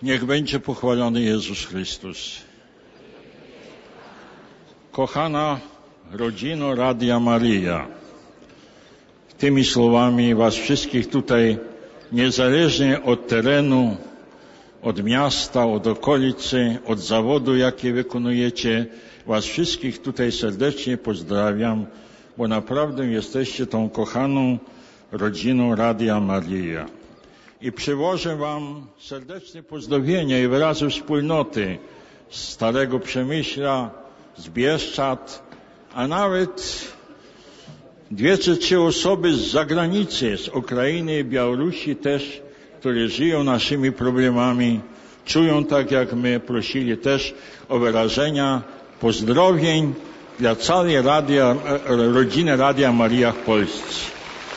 Niech będzie pochwalony Jezus Chrystus. Kochana rodzino Radia Maryja, tymi słowami was wszystkich tutaj, niezależnie od terenu, od miasta, od okolicy, od zawodu, jaki wykonujecie, was wszystkich tutaj serdecznie pozdrawiam, bo naprawdę jesteście tą kochaną rodziną Radia Maryja. I przywożę wam serdeczne pozdrowienia i wyrazy wspólnoty z Starego Przemyśla, z Bieszczad, a nawet 2 czy 3 osoby z zagranicy, z Ukrainy i Białorusi też, które żyją naszymi problemami, czują tak jak my, prosili też o wyrażenia pozdrowień dla całej rodziny Radia Maryja w Polsce.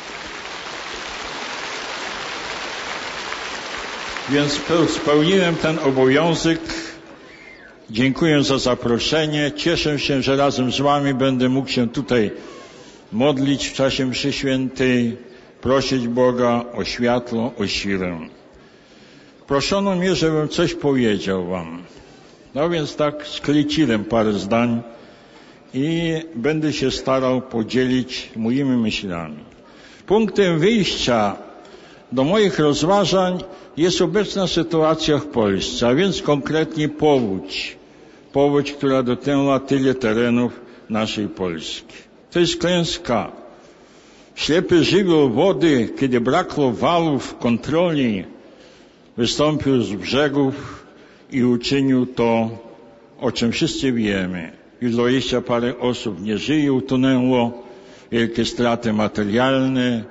Więc spełniłem ten obowiązek. Dziękuję za zaproszenie. Cieszę się, że razem z wami będę mógł się tutaj modlić w czasie mszy świętej, prosić Boga o światło, o siłę. Proszono mnie, żebym coś powiedział wam. No więc tak skleciłem parę zdań i będę się starał podzielić moimi myślami. Punktem wyjścia do moich rozważań jest obecna sytuacja w Polsce, a więc konkretnie powódź. Powódź, która dotknęła tyle terenów naszej Polski. To jest klęska. Ślepy żywioł wody, kiedy brakło walów kontroli, wystąpił z brzegów i uczynił to, o czym wszyscy wiemy. Już 20 parę osób nie żyje, utonęło, wielkie straty materialne,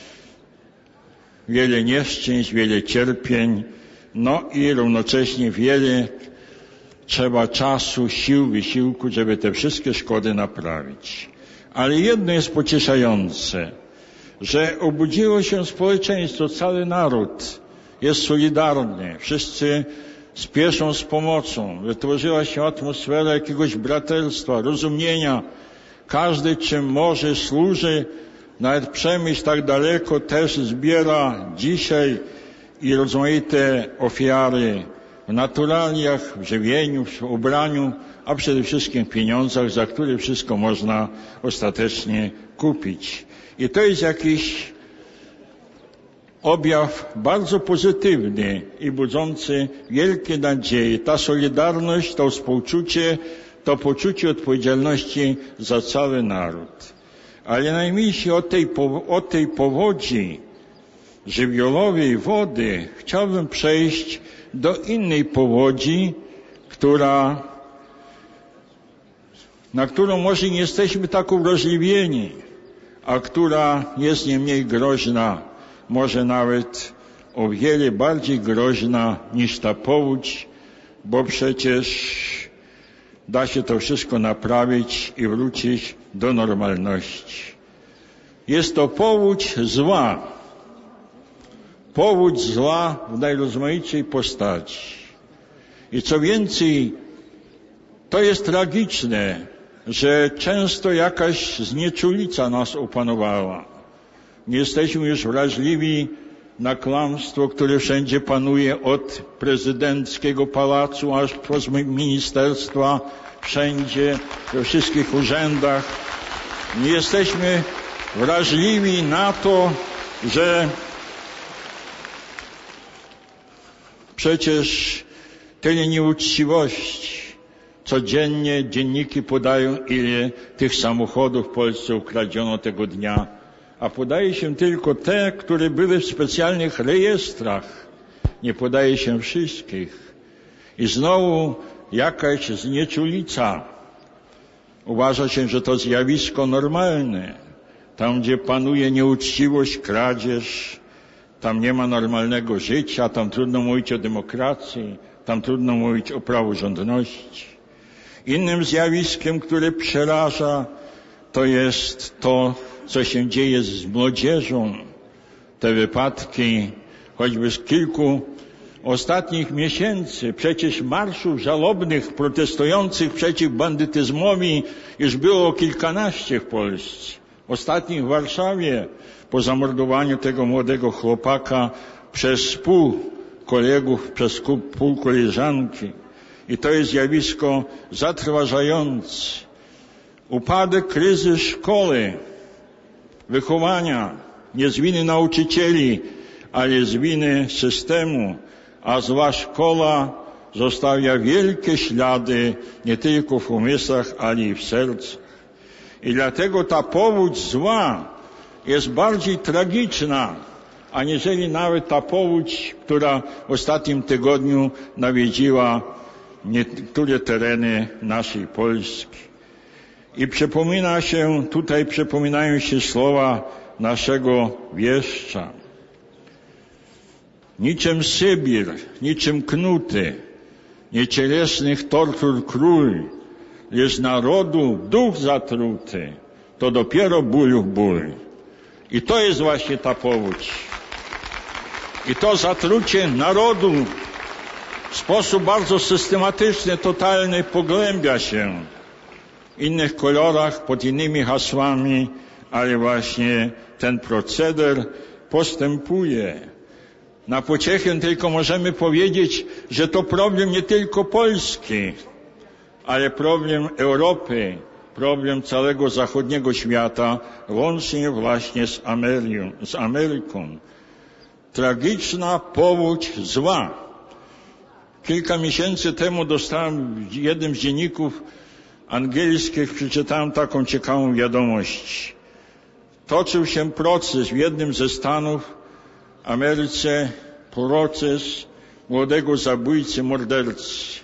wiele nieszczęść, wiele cierpień, no i równocześnie wiele trzeba czasu, sił, wysiłku, żeby te wszystkie szkody naprawić. Ale jedno jest pocieszające, że obudziło się społeczeństwo, cały naród jest solidarny, wszyscy spieszą z pomocą, wytworzyła się atmosfera jakiegoś braterstwa, rozumienia, każdy czym może służy. Nawet Przemyśl tak daleko też zbiera dzisiaj i rozmaite ofiary w naturaliach, w żywieniu, w ubraniu, a przede wszystkim w pieniądzach, za które wszystko można ostatecznie kupić. I to jest jakiś objaw bardzo pozytywny i budzący wielkie nadzieje. Ta solidarność, to współczucie, to poczucie odpowiedzialności za cały naród. Ale najmniejszy od tej powodzi żywiołowej wody chciałbym przejść do innej powodzi, na którą może nie jesteśmy tak uwrażliwieni, a która jest nie mniej groźna, może nawet o wiele bardziej groźna niż ta powódź, bo przecież da się to wszystko naprawić i wrócić do normalności. Jest to powódź zła. Powódź zła w najrozmaitszej postaci. I co więcej, to jest tragiczne, że często jakaś znieczulica nas opanowała. Nie jesteśmy już wrażliwi na kłamstwo, które wszędzie panuje, od prezydenckiego pałacu aż przez ministerstwa, wszędzie, we wszystkich urzędach. Nie jesteśmy wrażliwi na to, że przecież tyle nieuczciwości. Codziennie dzienniki podają, ile tych samochodów w Polsce ukradziono tego dnia, a podaje się tylko te, które były w specjalnych rejestrach. Nie podaje się wszystkich. I znowu jakaś znieczulica. Uważa się, że to zjawisko normalne. Tam, gdzie panuje nieuczciwość, kradzież, tam nie ma normalnego życia, tam trudno mówić o demokracji, tam trudno mówić o praworządności. Innym zjawiskiem, które przeraża, to jest to, co się dzieje z młodzieżą. Te wypadki, choćby z kilku ostatnich miesięcy, przecież marszów żalobnych, protestujących przeciw bandytyzmowi już było kilkanaście w Polsce. Ostatnich w Warszawie, po zamordowaniu tego młodego chłopaka przez kolegów, przez pół koleżanki. I to jest zjawisko zatrważające. Upadek, kryzys szkoły, wychowania, nie z winy nauczycieli, ale z winy systemu, a zła szkoła zostawia wielkie ślady nie tylko w umysłach, ale i w sercu. I dlatego ta powódź zła jest bardziej tragiczna, aniżeli nawet ta powódź, która w ostatnim tygodniu nawiedziła niektóre tereny naszej Polski. I przypominają się słowa naszego wieszcza. Niczym Sybir, niczym knuty, niecielesnych tortur król, lecz narodu duch zatruty, to dopiero bólów ból. I to jest właśnie ta powódź. I to zatrucie narodu w sposób bardzo systematyczny, totalny pogłębia się w innych kolorach, pod innymi hasłami, ale właśnie ten proceder postępuje. Na pociechę tylko możemy powiedzieć, że to problem nie tylko Polski, ale problem Europy, problem całego zachodniego świata, łącznie właśnie z Ameryką. Tragiczna powódź zła. Kilka miesięcy temu dostałem w jednym z dzienników angielskich, przeczytałem taką ciekawą wiadomość. Toczył się proces w jednym ze stanów w Ameryce, proces młodego zabójcy, mordercy.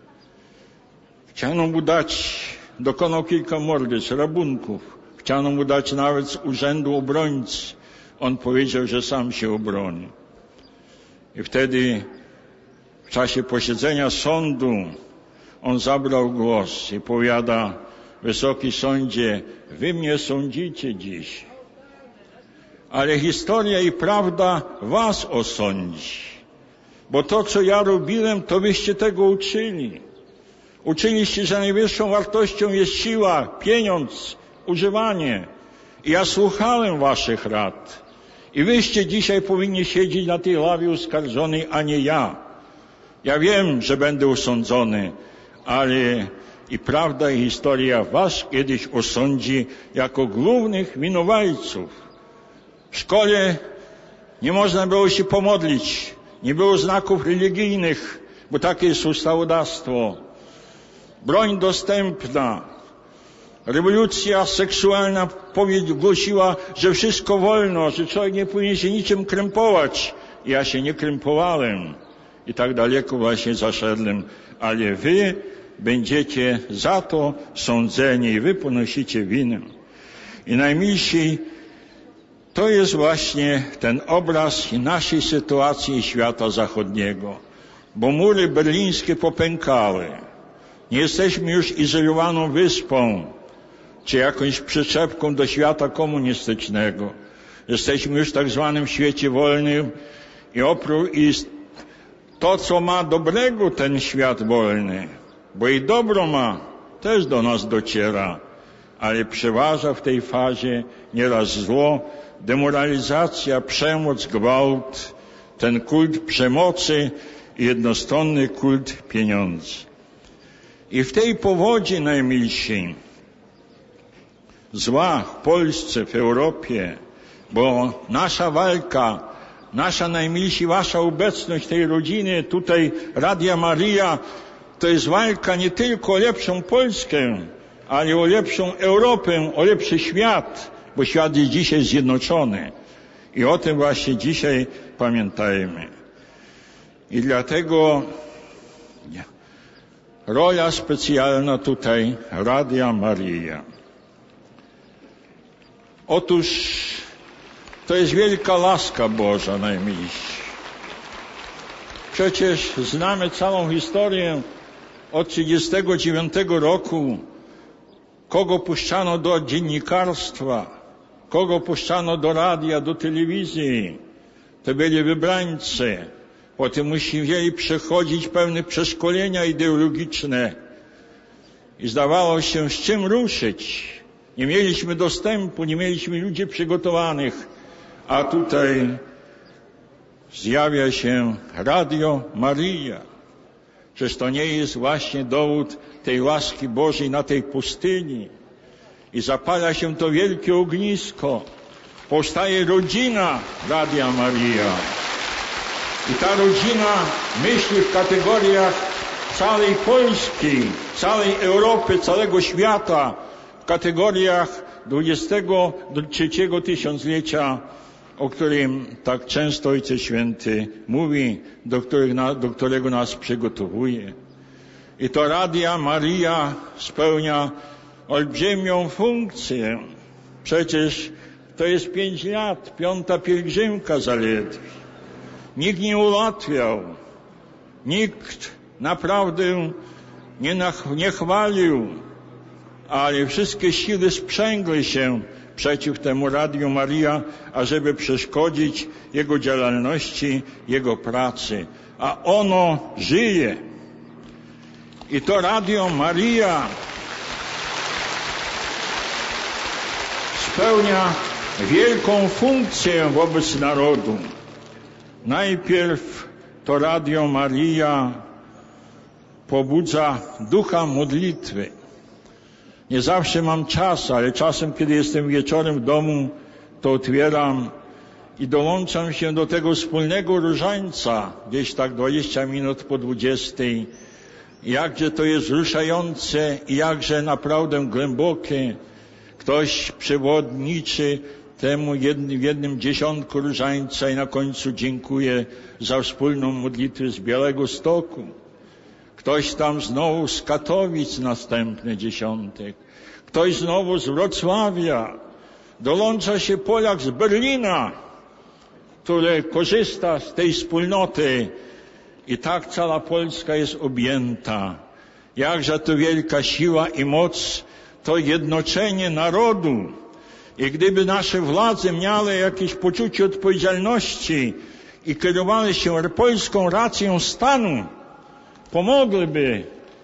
Chciano mu dać, dokonał kilka morderstw, rabunków. Chciano mu dać nawet z urzędu obrońcy. On powiedział, że sam się obroni. I wtedy w czasie posiedzenia sądu on zabrał głos i powiada: Wysoki Sądzie, wy mnie sądzicie dziś, ale historia i prawda was osądzi. Bo to, co ja robiłem, to wyście tego uczyli. Uczyliście, że najwyższą wartością jest siła, pieniądz, używanie. I ja słuchałem waszych rad. I wyście dzisiaj powinni siedzieć na tej ławie oskarżonej, a nie ja. Ja wiem, że będę osądzony, ale i prawda, i historia was kiedyś osądzi jako głównych winowajców. W szkole nie można było się pomodlić, nie było znaków religijnych, bo takie jest ustawodawstwo. Broń dostępna. Rewolucja seksualna głosiła, że wszystko wolno, że człowiek nie powinien się niczym krępować. Ja się nie krępowałem i tak daleko właśnie zaszedłem, ale wy będziecie za to sądzeni i wy ponosicie winę. I najmilsi, to jest właśnie ten obraz naszej sytuacji i świata zachodniego, bo mury berlińskie popękały. Nie jesteśmy już izolowaną wyspą, czy jakąś przyczepką do świata komunistycznego. Jesteśmy już w tak zwanym świecie wolnym i to, co ma dobrego ten świat wolny, bo i dobro ma, też do nas dociera, ale przeważa w tej fazie nieraz zło, demoralizacja, przemoc, gwałt, ten kult przemocy i jednostronny kult pieniędzy. I w tej powodzi, najmilsi, zła w Polsce, w Europie, bo nasza walka, nasza najmilsi, wasza obecność tej rodziny, tutaj Radia Maria, to jest walka nie tylko o lepszą Polskę, ale o lepszą Europę, o lepszy świat, bo świat jest dzisiaj zjednoczony. I o tym właśnie dzisiaj pamiętajmy. I dlatego rola specjalna tutaj Radia Maria. Otóż to jest wielka łaska Boża, najmilsi. Przecież znamy całą historię od 1939 roku, kogo puszczano do dziennikarstwa, kogo puszczano do radia, do telewizji. To byli wybrańcy. Potem musieli przechodzić pewne przeszkolenia ideologiczne. I zdawało się, z czym ruszyć. Nie mieliśmy dostępu, nie mieliśmy ludzi przygotowanych. A tutaj zjawia się Radio Maryja. Czyż to nie jest właśnie dowód tej łaski Bożej na tej pustyni? I zapala się to wielkie ognisko. Powstaje rodzina Radia Maryja. I ta rodzina myśli w kategoriach całej Polski, całej Europy, całego świata, w kategoriach 23. tysiąclecia, o którym tak często Ojciec Święty mówi, do którego nas przygotowuje. I to Radia Maryja spełnia olbrzymią funkcję. Przecież to jest 5 lat, 5. pielgrzymka zaledwie. Nikt nie ułatwiał, nikt naprawdę nie chwalił, ale wszystkie siły sprzęgły się przeciw temu Radiu Maryja, ażeby przeszkodzić jego działalności, jego pracy. A ono żyje. I to Radio Maryja spełnia wielką funkcję wobec narodu. Najpierw to Radio Maryja pobudza ducha modlitwy. Nie zawsze mam czas, ale czasem, kiedy jestem wieczorem w domu, to otwieram i dołączam się do tego wspólnego różańca, gdzieś tak 20 minut po 20. Jakże to jest wzruszające i jakże naprawdę głębokie. Ktoś przewodniczy temu w jednym dziesiątku różańca i na końcu dziękuję za wspólną modlitwę z Białegostoku. Ktoś tam znowu z Katowic następny dziesiątek. Ktoś znowu z Wrocławia. Dołącza się Polak z Berlina, który korzysta z tej wspólnoty. I tak cała Polska jest objęta. Jakże to wielka siła i moc, to jednoczenie narodu. I gdyby nasze władze miały jakieś poczucie odpowiedzialności i kierowały się polską racją stanu, pomogłyby,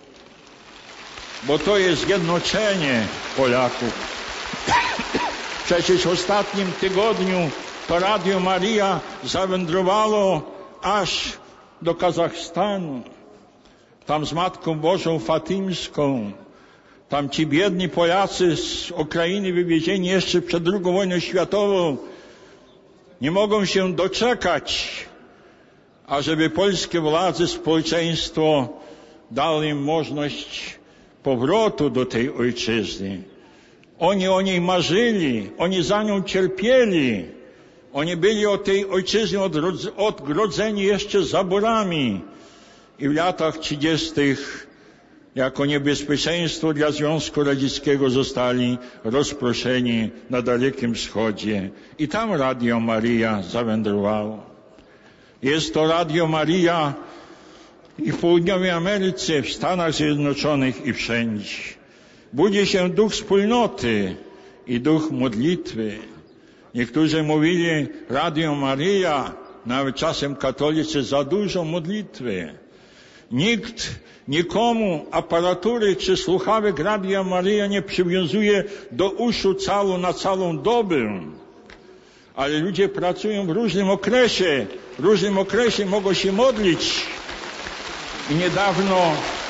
bo to jest zjednoczenie Polaków. Przecież w ostatnim tygodniu to Radio Maryja zawędrowało aż do Kazachstanu. Tam z Matką Bożą Fatymską. Tam ci biedni Polacy z Ukrainy wywiezieni jeszcze przed II wojną światową nie mogą się doczekać, ażeby polskie władze, społeczeństwo dało im możliwość powrotu do tej ojczyzny. Oni o niej marzyli, oni za nią cierpieli. Oni byli od tej ojczyzny odgrodzeni jeszcze zaborami. I w latach 30. jako niebezpieczeństwo dla Związku Radzieckiego zostali rozproszeni na Dalekim Wschodzie. I tam Radio Maryja zawędrowało. Jest to Radio Maryja i w Południowej Ameryce, w Stanach Zjednoczonych i wszędzie. Budzi się duch wspólnoty i duch modlitwy. Niektórzy mówili, Radio Maryja, nawet czasem katolicy, za dużo modlitwy. Nikt nikomu aparatury czy słuchawek Radia Maryja nie przywiązuje do uszu na całą dobę. Ale ludzie pracują w różnym okresie mogą się modlić. I niedawno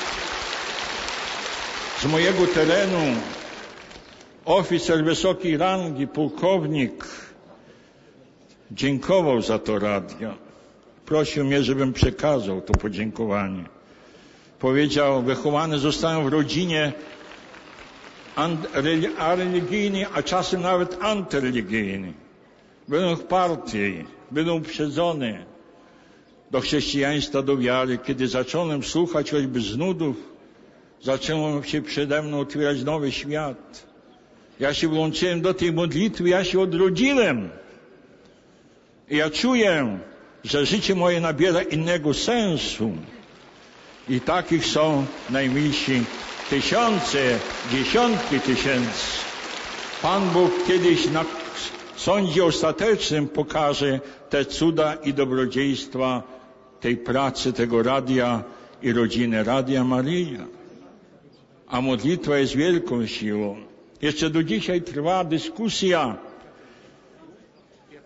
z mojego terenu oficer wysokiej rangi, pułkownik, dziękował za to radio. Prosił mnie, żebym przekazał to podziękowanie. Powiedział, wychowany zostałem w rodzinie religijnej, a czasem nawet antyreligijnej. Byłem w partii, byłem uprzedzony do chrześcijaństwa, do wiary. Kiedy zacząłem słuchać choćby z nudów, zaczęło się przede mną otwierać nowy świat. Ja się włączyłem do tej modlitwy, ja się odrodziłem. I ja czuję, że życie moje nabiera innego sensu. I takich są najmilsi tysiące, dziesiątki tysięcy. Pan Bóg kiedyś na sądzie ostatecznym pokaże te cuda i dobrodziejstwa tej pracy, tego radia i rodziny Radia Maryja. A modlitwa jest wielką siłą. Jeszcze do dzisiaj trwa dyskusja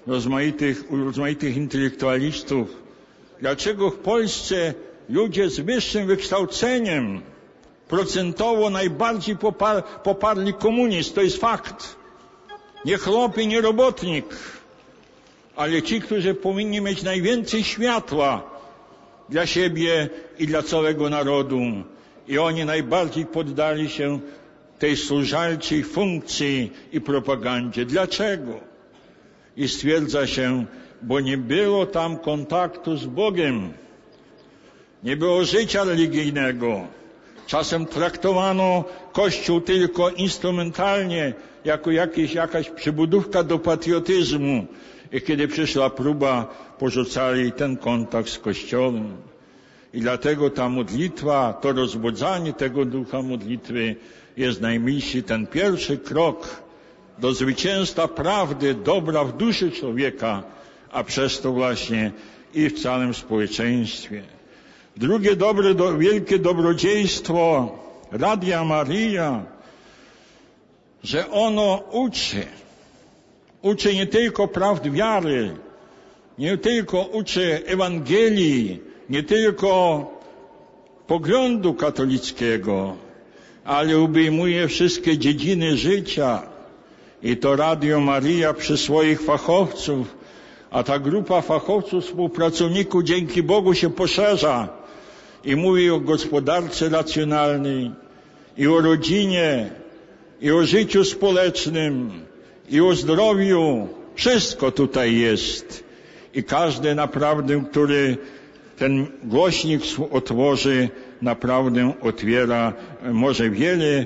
rozmaitych intelektualistów, dlaczego w Polsce ludzie z wyższym wykształceniem procentowo najbardziej poparli komunizm. To jest fakt. Nie chłop i nie robotnik, ale ci, którzy powinni mieć najwięcej światła dla siebie i dla całego narodu. I oni najbardziej poddali się tej służalczej funkcji i propagandzie. Dlaczego? I stwierdza się, bo nie było tam kontaktu z Bogiem. Nie było życia religijnego. Czasem traktowano Kościół tylko instrumentalnie, jako jakaś przybudówka do patriotyzmu. I kiedy przyszła próba, porzucali ten kontakt z Kościołem. I dlatego ta modlitwa, to rozbudzanie tego ducha modlitwy jest najmilszy, ten pierwszy krok do zwycięstwa prawdy, dobra w duszy człowieka, a przez to właśnie i w całym społeczeństwie. Drugie wielkie dobrodziejstwo Radia Maryja, że ono uczy nie tylko prawd wiary, nie tylko uczy Ewangelii, nie tylko poglądu katolickiego, ale obejmuje wszystkie dziedziny życia. I to Radio Maryja przez swoich fachowców, a ta grupa fachowców, współpracowników dzięki Bogu się poszerza i mówi o gospodarce racjonalnej, i o rodzinie, i o życiu społecznym, i o zdrowiu. Wszystko tutaj jest. I każdy naprawdę, który ten głośnik otworzy, naprawdę otwiera, może wiele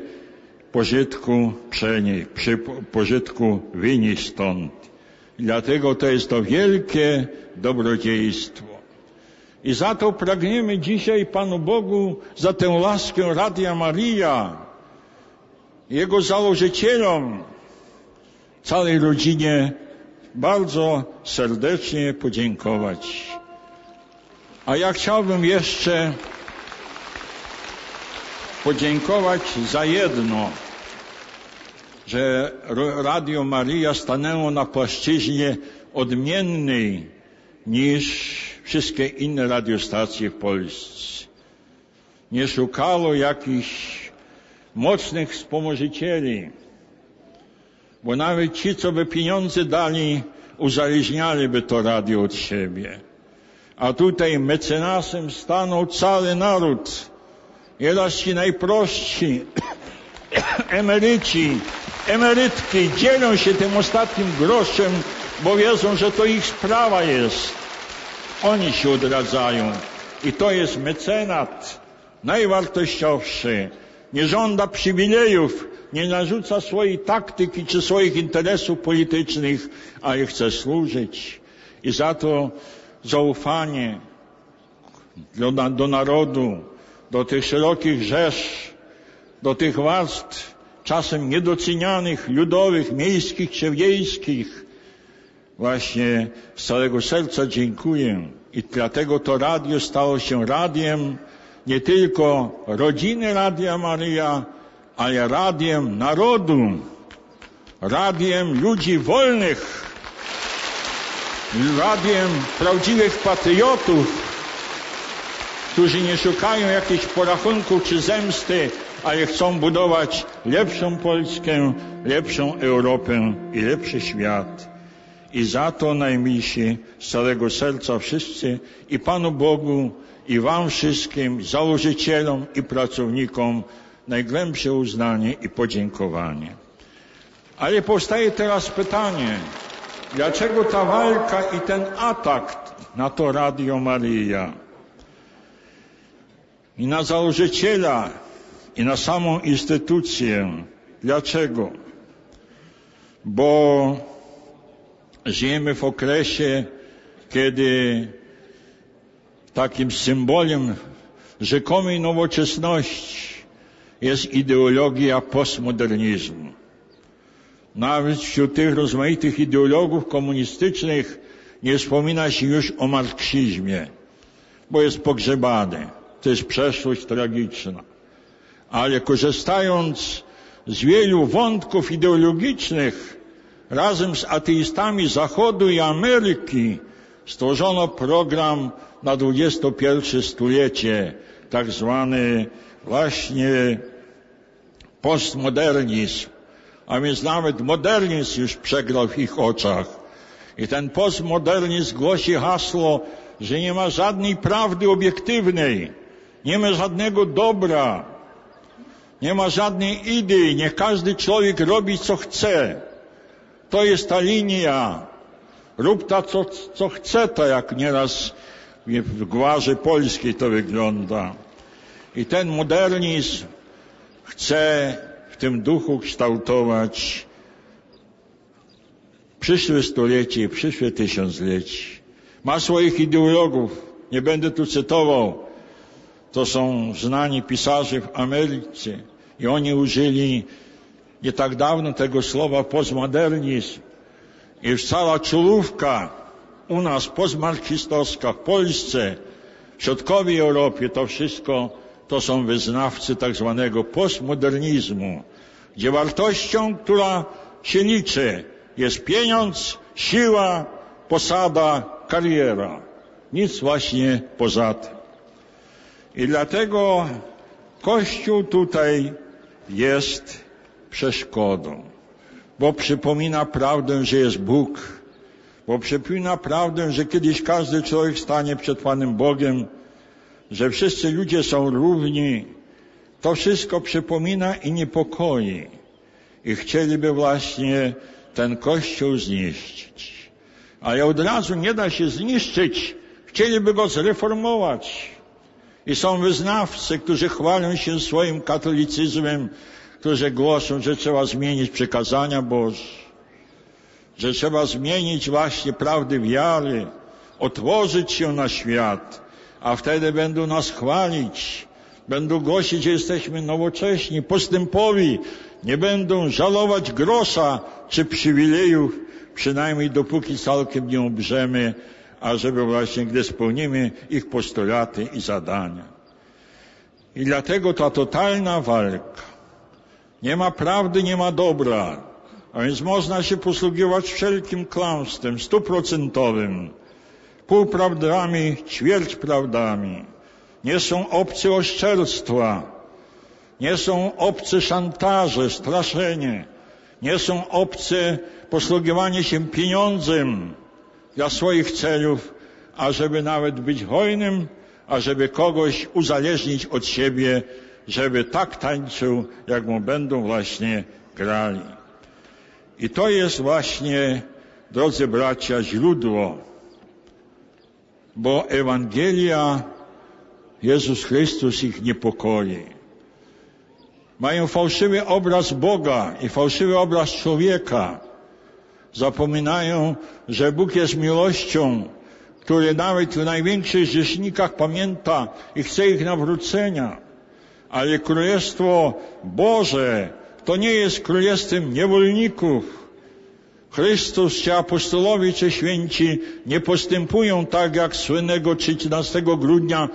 pożytku wynieść stąd. Dlatego to jest to wielkie dobrodziejstwo. I za to pragniemy dzisiaj Panu Bogu, za tę laskę Radia Maryja, Jego założycielom, całej rodzinie bardzo serdecznie podziękować. A ja chciałbym jeszcze podziękować za jedno, że Radio Maryja stanęło na płaszczyźnie odmiennej niż wszystkie inne radiostacje w Polsce. Nie szukało jakichś mocnych wspomożycieli, bo nawet ci, co by pieniądze dali, uzależnialiby to radio od siebie. A tutaj mecenasem stanął cały naród. Nieraz ci najprości emerytki dzielą się tym ostatnim groszem, bo wiedzą, że to ich sprawa jest. Oni się odradzają. I to jest mecenat najwartościowszy. Nie żąda przywilejów, nie narzuca swojej taktyki czy swoich interesów politycznych, ale chce służyć. I za to zaufanie do narodu, do tych szerokich rzesz, do tych warstw czasem niedocenianych, ludowych, miejskich czy wiejskich. Właśnie z całego serca dziękuję. I dlatego to radio stało się radiem nie tylko rodziny Radia Maryja, ale radiem narodu, radiem ludzi wolnych, radiem prawdziwych patriotów, którzy nie szukają jakichś porachunków czy zemsty, ale chcą budować lepszą Polskę, lepszą Europę i lepszy świat. I za to najmilsi z całego serca wszyscy i Panu Bogu, i Wam wszystkim, założycielom i pracownikom najgłębsze uznanie i podziękowanie. Ale powstaje teraz pytanie, dlaczego ta walka i ten atak na to Radio Maryja i na założyciela i na samą instytucję? Dlaczego? Bo żyjemy w okresie, kiedy takim symbolem rzekomej nowoczesności jest ideologia postmodernizmu. Nawet wśród tych rozmaitych ideologów komunistycznych nie wspomina się już o marksizmie, bo jest pogrzebany. To jest przeszłość tragiczna. Ale korzystając z wielu wątków ideologicznych, razem z ateistami Zachodu i Ameryki stworzono program na XXI stulecie, tak zwany właśnie postmodernizm, a więc nawet modernizm już przegrał w ich oczach. I ten postmodernizm głosi hasło, że nie ma żadnej prawdy obiektywnej, nie ma żadnego dobra, nie ma żadnej idei, niech każdy człowiek robi co chce. To jest ta linia. Rób ta co chce, to jak nieraz w gwarze polskiej to wygląda. I ten modernizm chce w tym duchu kształtować przyszłe stulecie i przyszłe tysiąclecie. Ma swoich ideologów, nie będę tu cytował. To są znani pisarze w Ameryce i oni użyli nie tak dawno tego słowa postmodernizm. I już cała czołówka u nas postmarksistowska w Polsce, w środkowej Europie, to wszystko to są wyznawcy tak zwanego postmodernizmu, gdzie wartością, która się liczy, jest pieniądz, siła, posada, kariera. Nic właśnie poza tym. I dlatego Kościół tutaj jest przeszkodą, bo przypomina prawdę, że jest Bóg, bo przypomina prawdę, że kiedyś każdy człowiek stanie przed Panem Bogiem, że wszyscy ludzie są równi. To wszystko przypomina i niepokoi. I chcieliby właśnie ten Kościół zniszczyć. Ale od razu nie da się zniszczyć. Chcieliby go zreformować. I są wyznawcy, którzy chwalą się swoim katolicyzmem, którzy głoszą, że trzeba zmienić przykazania Boże, że trzeba zmienić właśnie prawdy wiary, otworzyć się na świat, a wtedy będą nas chwalić, będą głosić, że jesteśmy nowocześni, postępowi, nie będą żalować grosza czy przywilejów, przynajmniej dopóki całkiem nie umrzemy, ażeby właśnie, gdy spełnimy ich postulaty i zadania. I dlatego ta totalna walka. Nie ma prawdy, nie ma dobra, a więc można się posługiwać wszelkim kłamstwem 100%, półprawdami, ćwierćprawdami. Nie są obce oszczerstwa, nie są obce szantaże, straszenie, nie są obce posługiwanie się pieniądzem dla swoich celów, ażeby nawet być hojnym, ażeby kogoś uzależnić od siebie, żeby tak tańczył, jak mu będą właśnie grali. I to jest właśnie, drodzy bracia, źródło, bo Ewangelia, Jezus Chrystus ich niepokoi. Mają fałszywy obraz Boga i fałszywy obraz człowieka. Zapominają, że Bóg jest miłością, który nawet w największych grzesznikach pamięta i chce ich nawrócenia. Ale Królestwo Boże to nie jest królestwem niewolników. Chrystus czy apostolowie czy święci nie postępują tak jak słynnego 13 grudnia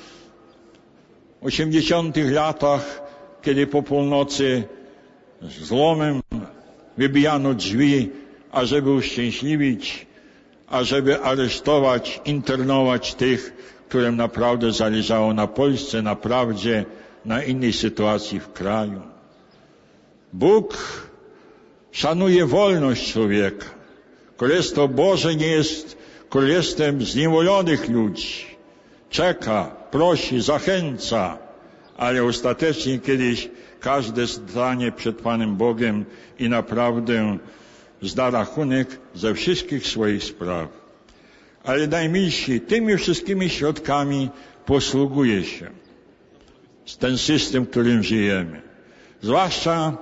80. latach, kiedy po północy złomem wybijano drzwi, ażeby uszczęśliwić, ażeby aresztować, internować tych, którym naprawdę zależało na Polsce, na prawdzie, na innej sytuacji w kraju. Bóg szanuje wolność człowieka. Królestwo Boże nie jest królestwem zniewolonych ludzi. Czeka, prosi, zachęca, ale ostatecznie kiedyś każdy stanie przed Panem Bogiem i naprawdę zda rachunek ze wszystkich swoich spraw. Ale najmilsi, tymi wszystkimi środkami posługuje się ten system, w którym żyjemy. Zwłaszcza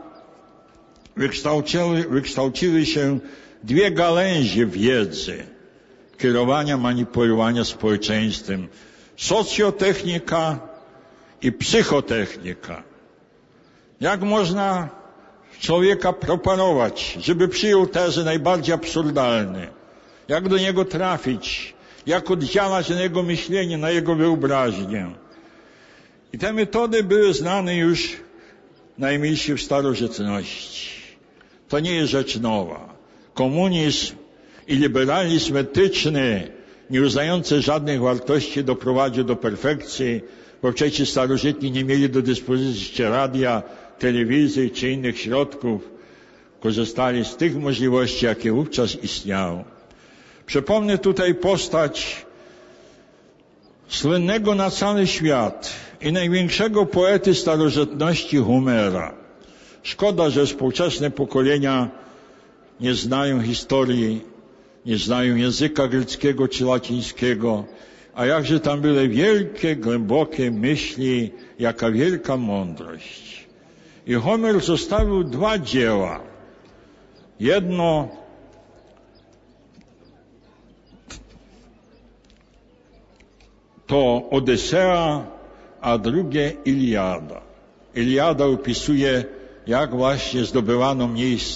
wykształciły się dwie gałęzie wiedzy kierowania, manipulowania społeczeństwem. Socjotechnika i psychotechnika. Jak można człowieka proponować, żeby przyjął tezy najbardziej absurdalne? Jak do niego trafić? Jak oddziałać na jego myślenie, na jego wyobraźnię? I te metody były znane już najmilsi w starożytności. To nie jest rzecz nowa. Komunizm i liberalizm etyczny, nie uznający żadnych wartości, doprowadził do perfekcji, bo przecież starożytni nie mieli do dyspozycji radia, telewizji czy innych środków. Korzystali z tych możliwości, jakie wówczas istniały. Przypomnę tutaj postać słynnego na cały świat i największego poety starożytności Homera. Szkoda, że współczesne pokolenia nie znają historii, nie znają języka greckiego czy łacińskiego, a jakże tam były wielkie, głębokie myśli, jaka wielka mądrość. I Homer zostawił 2 dzieła. Jedno to Odysea, a drugie Iliada. Iliada opisuje, jak właśnie zdobywano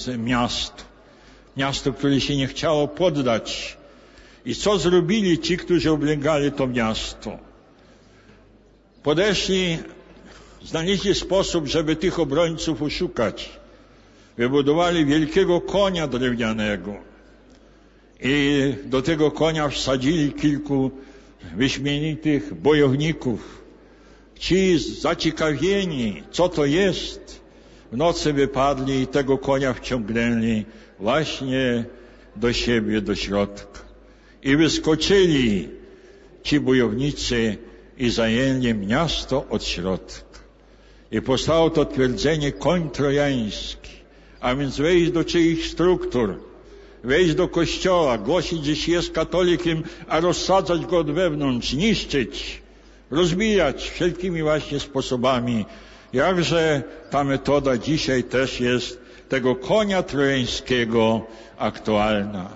miasto, które się nie chciało poddać. I co zrobili ci, którzy oblegali to miasto? Podeszli, znaleźli sposób, żeby tych obrońców oszukać. Wybudowali wielkiego konia drewnianego i do tego konia wsadzili kilku wyśmienitych bojowników. Ci zaciekawieni, co to jest, w nocy wypadli i tego konia wciągnęli właśnie do siebie, do środka. I wyskoczyli ci bojownicy i zajęli miasto od środka. I powstało to twierdzenie koń trojański, a więc wejść do czyichś struktur, wejść do kościoła, głosić, że się jest katolikiem, a rozsadzać go od wewnątrz, niszczyć, rozbijać wszelkimi właśnie sposobami. Jakże ta metoda dzisiaj też jest tego konia trojańskiego aktualna.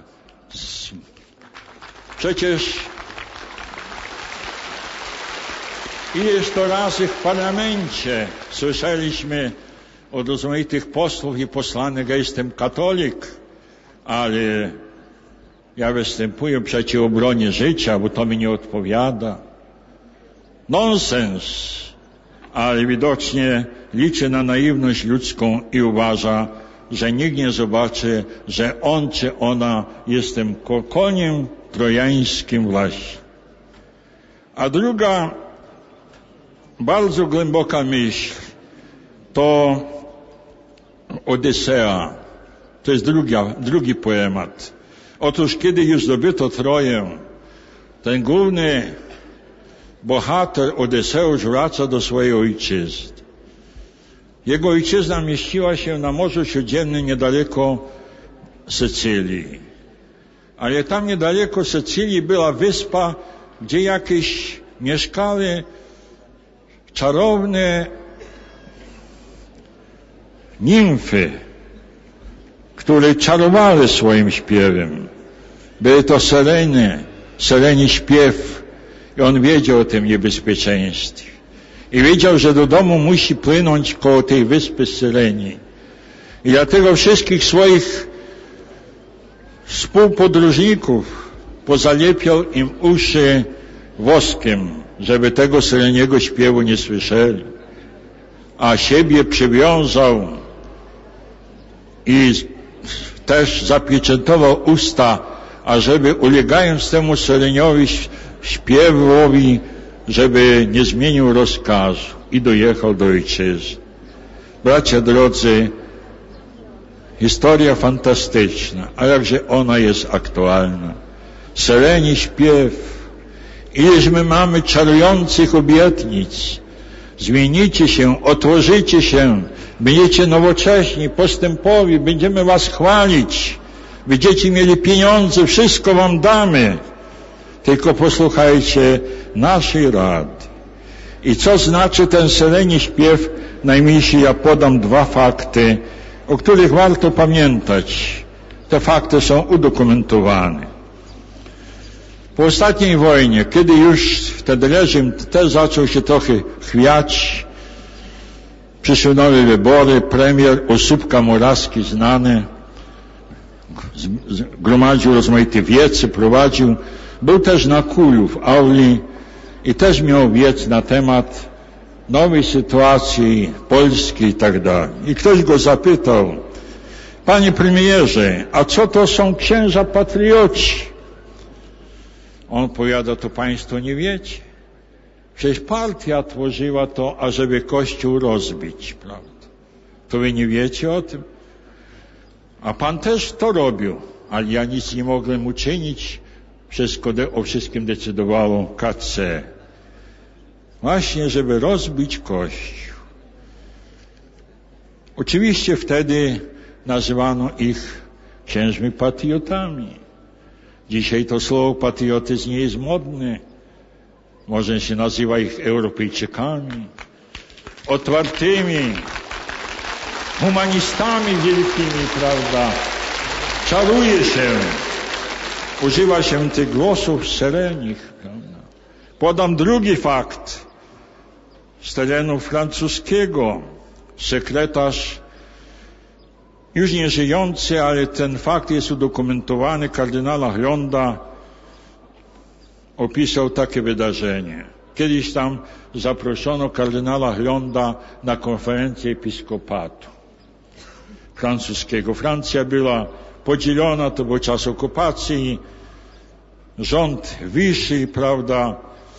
Przecież ileż to razy w parlamencie słyszeliśmy od rozmaitych posłów i posłanek, ja jestem katolik, ale ja występuję przeciw obronie życia, bo to mi nie odpowiada. Nonsens, ale widocznie liczy na naiwność ludzką i uważa, że nikt nie zobaczy, że on czy ona jest tym koniem trojańskim właśnie. A druga bardzo głęboka myśl to Odysea. To jest drugi poemat. Otóż kiedy już zdobyto Troję, ten główny bohater Odyseusz wraca do swojej ojczyzny. Jego ojczyzna mieściła się na Morzu Śródziemnym niedaleko Sycylii. Ale tam niedaleko Sycylii była wyspa, gdzie jakieś mieszkały czarowne nimfy, które czarowały swoim śpiewem. Były to Seleni śpiew i on wiedział o tym niebezpieczeństwie. I wiedział, że do domu musi płynąć koło tej wyspy Seleni. I dlatego wszystkich swoich współpodróżników pozalepiał im uszy woskiem, żeby tego Seleniego śpiewu nie słyszeli. A siebie przywiązał i też zapieczętował usta, ażeby ulegając temu Seleniowi śpiewowi, żeby nie zmienił rozkazu i dojechał do ojczyzny. Bracia drodzy, historia fantastyczna, a jakże ona jest aktualna. Seleni śpiew, ileż my mamy czarujących obietnic. Zmienicie się, otworzycie się, będziecie nowocześni, postępowi, będziemy was chwalić. Będziecie mieli pieniądze, wszystko wam damy. Tylko posłuchajcie naszej rady. I co znaczy ten Seleni śpiew? Najmniejszy ja podam 2 fakty, o których warto pamiętać. Te fakty są udokumentowane. Po ostatniej wojnie, kiedy już wtedy reżim też zaczął się trochę chwiać, przyszły nowe wybory, premier Osóbka Morawski znany, gromadził rozmaite wiece, prowadził, był też na Kuju w auli i też miał wiec na temat nowej sytuacji Polski i tak dalej. I ktoś go zapytał, Panie premierze, a co to są księża patrioci? On powiada, to państwo nie wiecie. Przecież partia tworzyła to, ażeby Kościół rozbić, prawda? To wy nie wiecie o tym? A pan też to robił, ale ja nic nie mogłem uczynić. Wszystko o wszystkim decydowało KC. Właśnie, żeby rozbić Kościół. Oczywiście wtedy nazywano ich księżmi patriotami. Dzisiaj to słowo patriotyzm nie jest modne. Może się nazywa ich Europejczykami, otwartymi, humanistami wielkimi, prawda? Czaruje się, używa się tych głosów serenich, prawda? Podam drugi fakt z terenu francuskiego. Sekretarz, już nie żyjący, ale ten fakt jest udokumentowany, kardynała Hlonda opisał takie wydarzenie. Kiedyś tam zaproszono kardynała Hlonda na konferencję episkopatu francuskiego. Francja była podzielona, to był czas okupacji, rząd Vichy, prawda,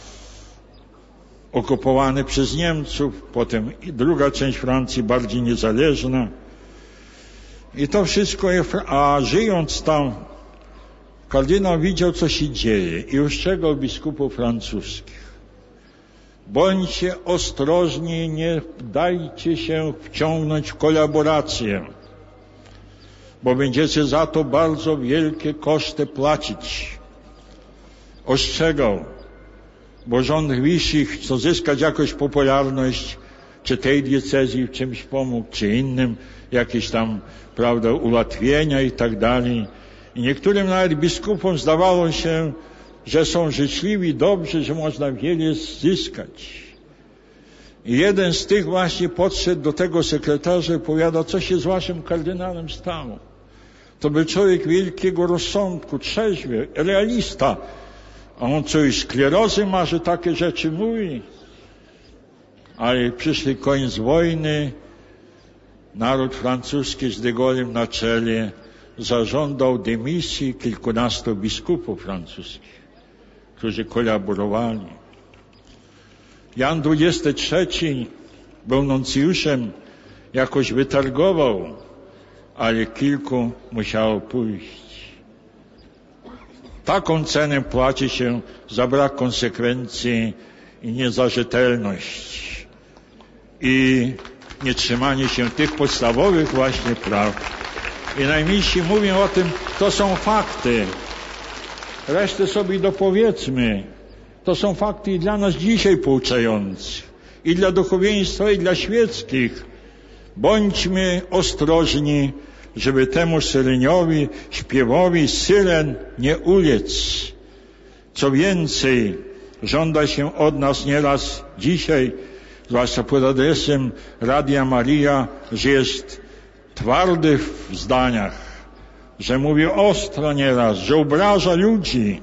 okupowany przez Niemców, potem druga część Francji bardziej niezależna. I to wszystko, a żyjąc tam, kardynał widział, co się dzieje i ostrzegał biskupów francuskich. Bądźcie ostrożni, nie dajcie się wciągnąć w kolaborację, bo będziecie za to bardzo wielkie koszty płacić. Ostrzegał, bo rząd Vichy chce zyskać jakąś popularność, czy tej diecezji w czymś pomógł, czy innym, jakieś tam, prawda, ułatwienia i tak dalej. I niektórym nawet biskupom zdawało się, że są życzliwi, dobrzy, że można wiele zyskać. I jeden z tych właśnie podszedł do tego sekretarza i powiada, co się z waszym kardynałem stało. To był człowiek wielkiego rozsądku, trzeźwy, realista. A on co, i sklerozy ma, że takie rzeczy mówi? Ale przyszli koniec wojny, naród francuski z de Gaulle'em na czele zażądał dymisji kilkunastu biskupów francuskich, którzy kolaborowali. Jan XXIII był nuncjuszem, jakoś wytargował, ale kilku musiało pójść. Taką cenę płaci się za brak konsekwencji i niezarzetelność i nietrzymanie się tych podstawowych właśnie praw. I najmilsi mówią o tym, to są fakty. Resztę sobie dopowiedzmy. To są fakty i dla nas dzisiaj pouczające. I dla duchowieństwa, i dla świeckich. Bądźmy ostrożni, żeby temu syreniowi, śpiewowi syren nie ulec. Co więcej, żąda się od nas nieraz dzisiaj, zwłaszcza pod adresem Radia Maria, że jest twardy w zdaniach, że mówi ostro nieraz, że obraża ludzi.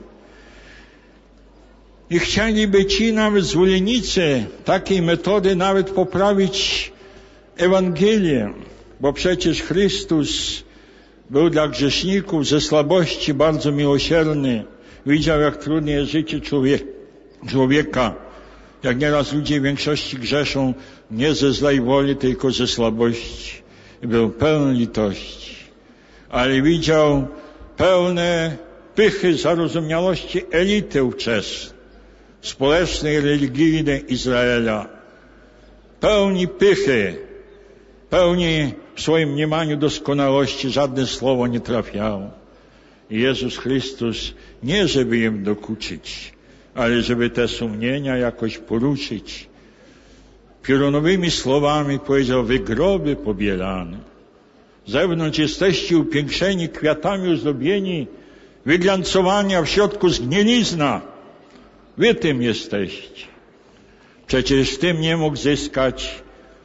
I chcieliby ci nawet zwolennicy takiej metody nawet poprawić Ewangelię, bo przecież Chrystus był dla grzeszników ze słabości bardzo miłosierny. Widział, jak trudne jest życie człowieka. Jak nieraz ludzie w większości grzeszą nie ze złej woli, tylko ze słabości. I był pełen litości. Ale widział pełne pychy, zarozumiałości elity ówczesnej, społecznej, religijnej Izraela. Pełni pychy, pełni w swoim mniemaniu doskonałości, żadne słowo nie trafiało. I Jezus Chrystus nie żeby im dokuczyć, ale żeby te sumienia jakoś poruszyć. Piorunowymi słowami powiedział, wy groby pobielane. Z zewnątrz jesteście upiększeni, kwiatami ozdobieni, wyglancowani, a w środku zgnilizna. Wy tym jesteście. Przecież tym nie mógł zyskać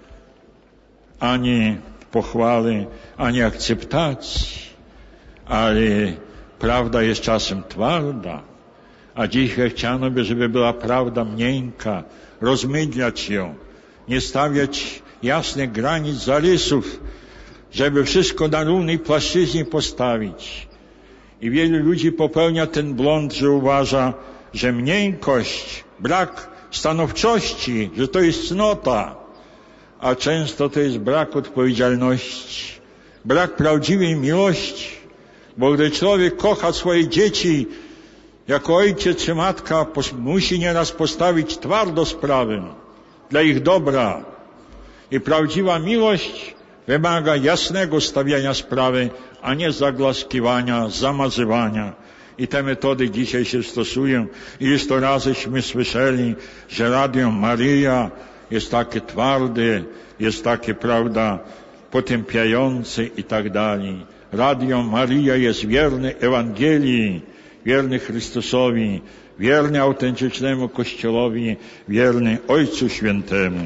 ani pochwały, ani akceptacji. Ale prawda jest czasem twarda. A dzisiaj chciano by, żeby była prawda miękka, rozmydlać ją, nie stawiać jasnych granic, zarysów, żeby wszystko na równej płaszczyźnie postawić. I wielu ludzi popełnia ten błąd, że uważa, że miękkość, brak stanowczości, że to jest cnota, a często to jest brak odpowiedzialności, brak prawdziwej miłości, bo gdy człowiek kocha swoje dzieci, jako ojciec czy matka musi nieraz postawić twardo sprawy dla ich dobra. I prawdziwa miłość wymaga jasnego stawiania sprawy, a nie zagłaskiwania, zamazywania. I te metody dzisiaj się stosują. Ileż to razyśmy słyszeli, że Radio Maryja jest takie twarde, jest takie, prawda, potępiające i tak dalej. Radio Maryja jest wierny Ewangelii, wierny Chrystusowi, wierny autentycznemu Kościołowi, wierny Ojcu Świętemu.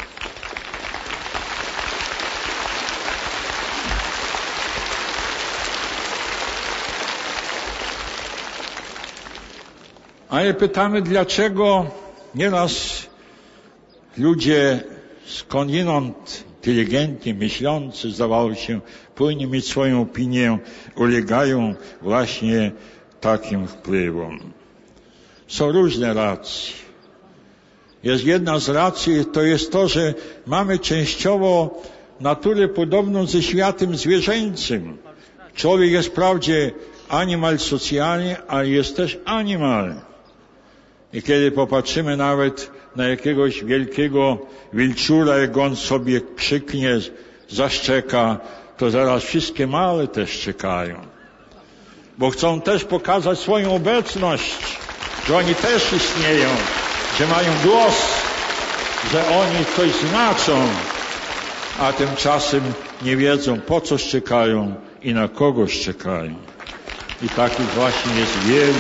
Ale pytamy, dlaczego nieraz ludzie skądinąd inteligentni, myślący, zdawało się, powinni mieć swoją opinię, ulegają właśnie takim wpływom. Są różne racje. Jest jedna z racji, to jest to, że mamy częściowo naturę podobną ze światem zwierzęcym. Człowiek jest wprawdzie animal socjalny, ale jest też animal. I kiedy popatrzymy nawet na jakiegoś wielkiego wilczura, jak on sobie krzyknie, zaszczeka, to zaraz wszystkie małe też czekają. Bo chcą też pokazać swoją obecność, że oni też istnieją, że mają głos, że oni coś znaczą, a tymczasem nie wiedzą, po co szczekają i na kogo szczekają. I takich właśnie jest wielu.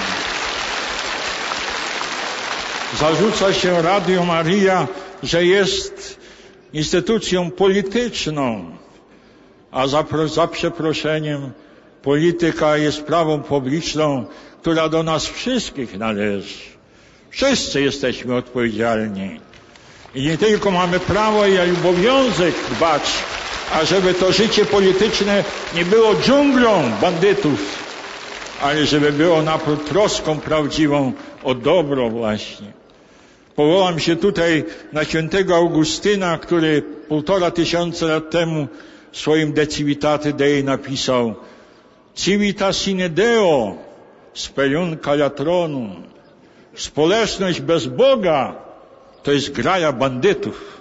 Zarzuca się Radio Maryja, że jest instytucją polityczną, a za przeproszeniem polityka jest sprawą publiczną, która do nas wszystkich należy. Wszyscy jesteśmy odpowiedzialni. I nie tylko mamy prawo i obowiązek dbać, ażeby to życie polityczne nie było dżunglą bandytów, ale żeby było napród troską prawdziwą o dobro właśnie. Powołam się tutaj na świętego Augustyna, który 1500 lat temu w swoim De Civitate Dei napisał: Civitas sine Deo, spelunca latronum. Społeczność bez Boga to jest graja bandytów.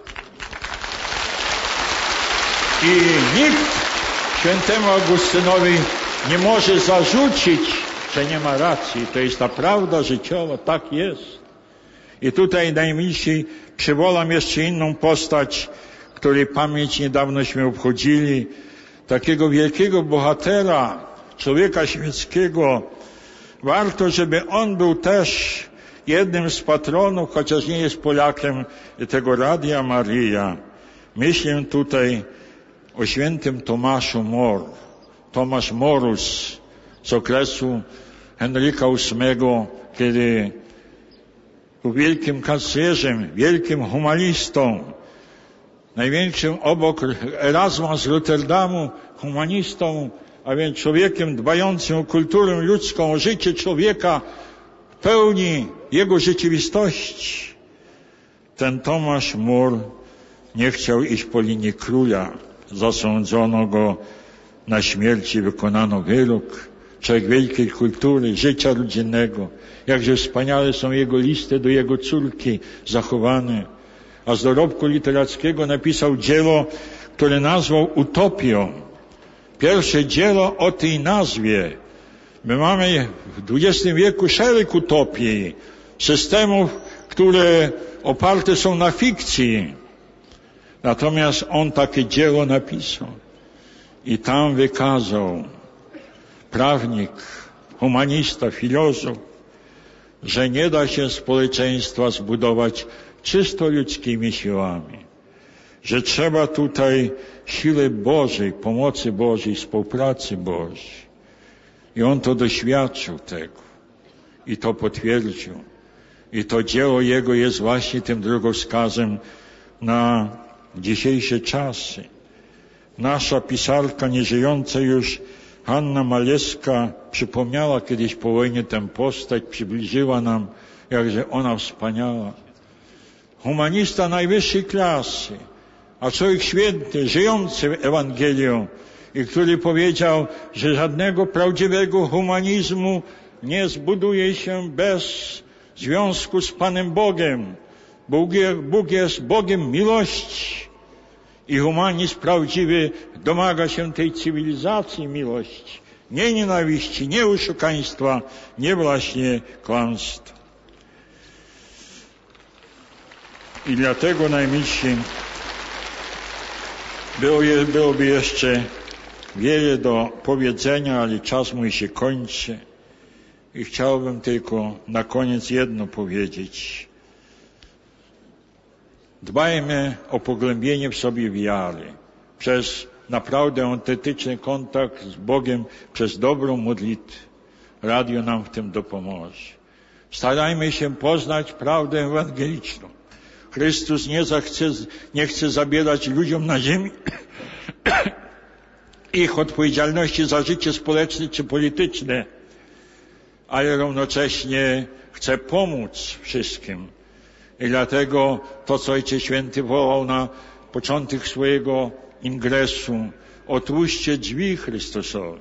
I nikt świętemu Augustynowi nie może zarzucić, że nie ma racji. To jest ta prawda życiowa, tak jest. I tutaj najmilsi przywołam jeszcze inną postać, której pamięć niedawnośmy obchodzili, takiego wielkiego bohatera, człowieka świeckiego. Warto, żeby on był też jednym z patronów, chociaż nie jest Polakiem, tego Radia Maryja. Myślę tutaj o świętym Tomaszu Mor. Tomasz Morus z okresu Henryka VIII, kiedy był wielkim kanclerzem, wielkim humanistą, największym obok Erasma z Rotterdamu humanistą, a więc człowiekiem dbającym o kulturę ludzką, o życie człowieka w pełni jego rzeczywistości. Ten Tomasz More nie chciał iść po linii króla. Zasądzono go na śmierć i wykonano wyrok. Człowiek wielkiej kultury, życia rodzinnego. Jakże wspaniale są jego listy do jego córki zachowane. A z dorobku literackiego napisał dzieło, które nazwał Utopią. Pierwsze dzieło o tej nazwie. My mamy w XX wieku szereg utopii, systemów, które oparte są na fikcji. Natomiast on takie dzieło napisał. I tam wykazał prawnik, humanista, filozof, że nie da się społeczeństwa zbudować czysto ludzkimi siłami. Że trzeba tutaj siły Bożej, pomocy Bożej, współpracy Bożej. I on to doświadczył tego. I to potwierdził. I to dzieło jego jest właśnie tym drogowskazem na dzisiejsze czasy. Nasza pisarka nieżyjąca już Hanna Maleska przypomniała kiedyś po wojnie tę postać, przybliżyła nam, jakże ona wspaniała. Humanista najwyższej klasy, a człowiek święty, żyjący Ewangelią i który powiedział, że żadnego prawdziwego humanizmu nie zbuduje się bez związku z Panem Bogiem. Bóg jest Bogiem miłości i humanizm prawdziwy domaga się tej cywilizacji miłości, nie nienawiści, nie oszukaństwa, nie właśnie kłamstwa. I dlatego najmilsi byłoby jeszcze wiele do powiedzenia, ale czas mój się kończy. I chciałbym tylko na koniec jedno powiedzieć. Dbajmy o pogłębienie w sobie wiary przez naprawdę autentyczny kontakt z Bogiem, przez dobrą modlitwę. Radio nam w tym dopomoże. Starajmy się poznać prawdę ewangeliczną. Chrystus nie chce zabierać ludziom na ziemi ich odpowiedzialności za życie społeczne czy polityczne, ale równocześnie chce pomóc wszystkim. I dlatego to, co Ojciec Święty wołał na początek swojego ingresu, otwórzcie drzwi Chrystusowi.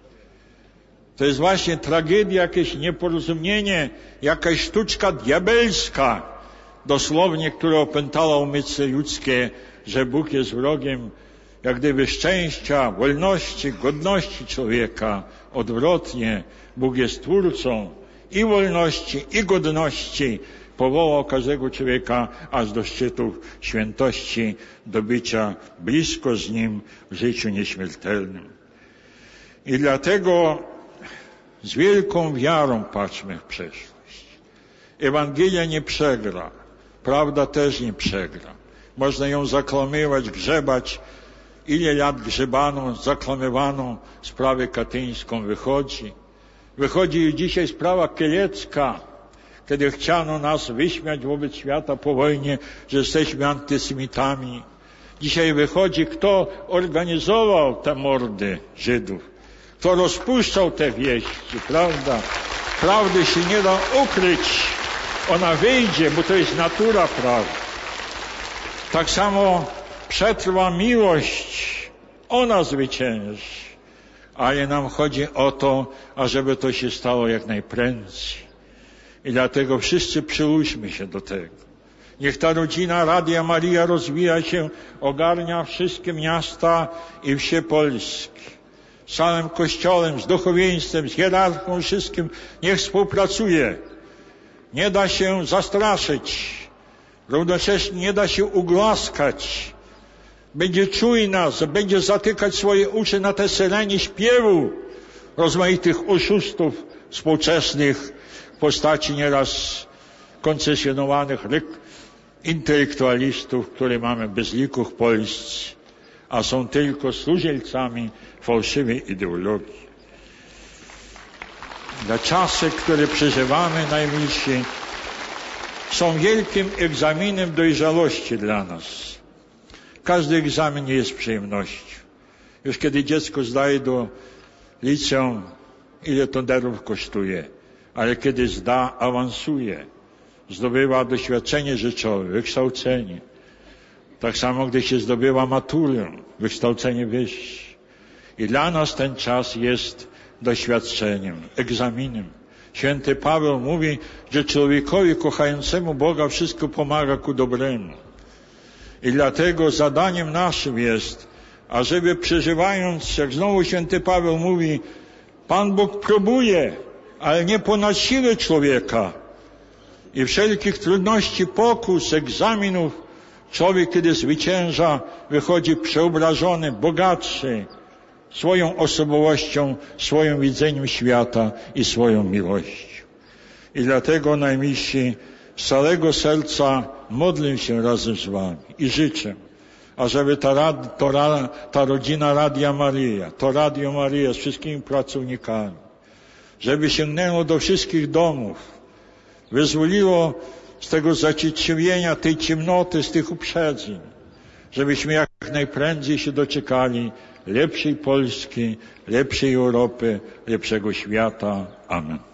To jest właśnie tragedia, jakieś nieporozumienie, jakaś sztuczka diabelska, dosłownie, która opętała umysły ludzkie, że Bóg jest wrogiem, jak gdyby szczęścia, wolności, godności człowieka. Odwrotnie, Bóg jest Twórcą i wolności, i godności. Powołał każdego człowieka aż do szczytów świętości, do bycia blisko z Nim w życiu nieśmiertelnym. I dlatego z wielką wiarą patrzmy w przeszłość. Ewangelia nie przegra, prawda też nie przegra. Można ją zaklamywać, grzebać. Ile lat grzebano, zaklamywano sprawę katyńską, wychodzi już dzisiaj sprawa kielecka, kiedy chciano nas wyśmiać wobec świata po wojnie, że jesteśmy antysemitami. Dzisiaj wychodzi, kto organizował te mordy Żydów, kto rozpuszczał te wieści, prawda? Prawdy się nie da ukryć, ona wyjdzie, bo to jest natura prawdy. Tak samo przetrwa miłość, ona zwycięży. Ale nam chodzi o to, ażeby to się stało jak najprędzej. I dlatego wszyscy przyłóżmy się do tego. Niech ta rodzina Radia Maria rozwija się, ogarnia wszystkie miasta i wsie polskie. Z całym Kościołem, z duchowieństwem, z hierarchią, wszystkim niech współpracuje. Nie da się zastraszyć. Równocześnie nie da się ugłaskać. Będzie czujna, będzie zatykać swoje uszy na te syrenie śpiewu rozmaitych oszustów współczesnych w postaci nieraz koncesjonowanych intelektualistów, które mamy bez liku w Polsce, a są tylko służebcami fałszywej ideologii. Te czasy, które przeżywamy, najmilsi, są wielkim egzaminem dojrzałości dla nas. Każdy egzamin nie jest przyjemnością. Już kiedy dziecko zdaje do liceum, ile to nerwów kosztuje, ale kiedy zda, awansuje, zdobywa doświadczenie życiowe, wykształcenie. Tak samo, gdy się zdobywa maturę, wykształcenie wyższe. I dla nas ten czas jest doświadczeniem, egzaminem. Święty Paweł mówi, że człowiekowi kochającemu Boga wszystko pomaga ku dobremu. I dlatego zadaniem naszym jest, ażeby przeżywając, jak znowu święty Paweł mówi, Pan Bóg próbuje, ale nie ponad siłę człowieka. I wszelkich trudności, pokus, egzaminów, człowiek, kiedy zwycięża, wychodzi przeobrażony, bogatszy swoją osobowością, swoim widzeniem świata i swoją miłością. I dlatego, najmilsi, z całego serca modlę się razem z wami i życzę, ażeby ta rodzina Radia Maria, to Radio Maria z wszystkimi pracownikami, żeby sięgnęło do wszystkich domów, wyzwoliło z tego zacietrzewienia, tej ciemnoty, z tych uprzedzeń, żebyśmy jak najprędzej się doczekali lepszej Polski, lepszej Europy, lepszego świata. Amen.